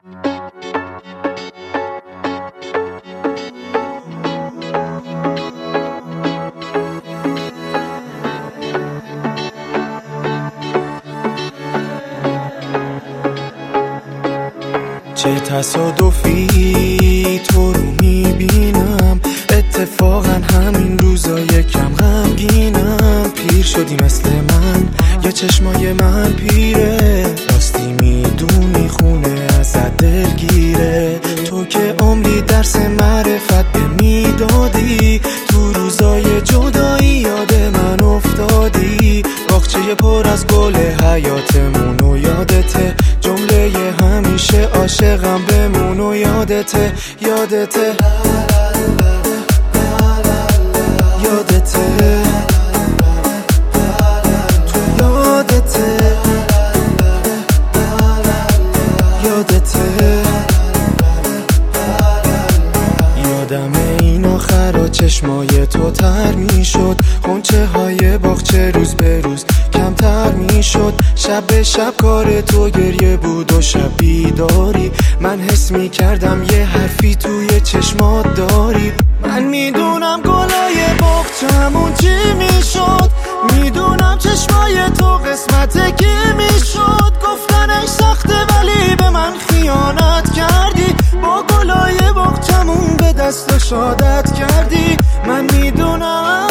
چه تصادفی تو رو میبینم، اتفاقا همین روزای کم غمگینم. پیر شدی مثل من یا چشمای من پیره، راستی میدونی خونه ازت دلگیره. تو که عمری درس معرفت به میدادی، تو روزای جدایی یاد من افتادی. باغچه پر از گل حیاتمون و یادته، جمله همیشه عاشقم بمون و یادته، یادته یادته تو یادته یادته. یادم این آخرا چشمای تو تر میشد، غنچه های باغچه روز به روز کمتر میشد. شب به شب کار تو گریه بود و شب بیداری، من حس میکردم یه حرفی توی چشمات داری. من میدونم گلای باغچه‌مون چی میشد، میدونم چشمای تو قسمت کی میشد. گفتنش سخته ولی به من خیانت کردی، با گلای باغچه‌مون به دست شادت کردی. من میدونم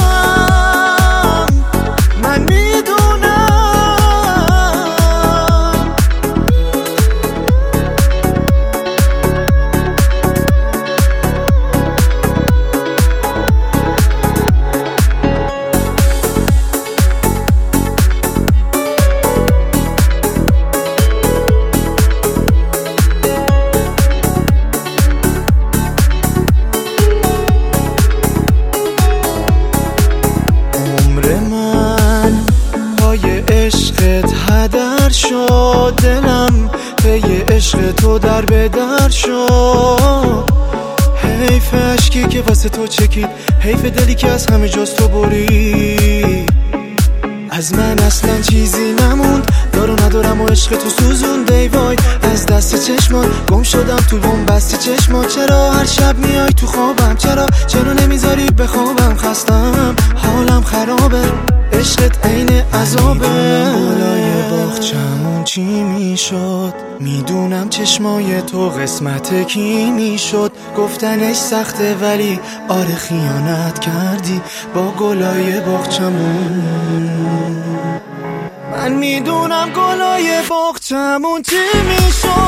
من میدونم. عشقت هدر شد، دلم پی عشق تو در به در شد. حیف عشقی که واسه تو چکید، حیف دلی که از همه جاست تو برید. از من اصلا چیزی نموند، دارو ندارم و عشق تو سوزون دی وای. از دست چشمات گم شدم تو بن‌بست چشمات. چرا هر شب میای تو خوابم، چرا نمیذاری بخوابم؟ خستم حالم خرابه، عشقت عین عذابه. گلای باغچه‌مون چی میشد، میدونم چشمای تو قسمت کی میشد. گفتنش سخته ولی آره خیانت کردی با گلای باغچه‌مون. من میدونم گلای باغچه‌مون چی میشد،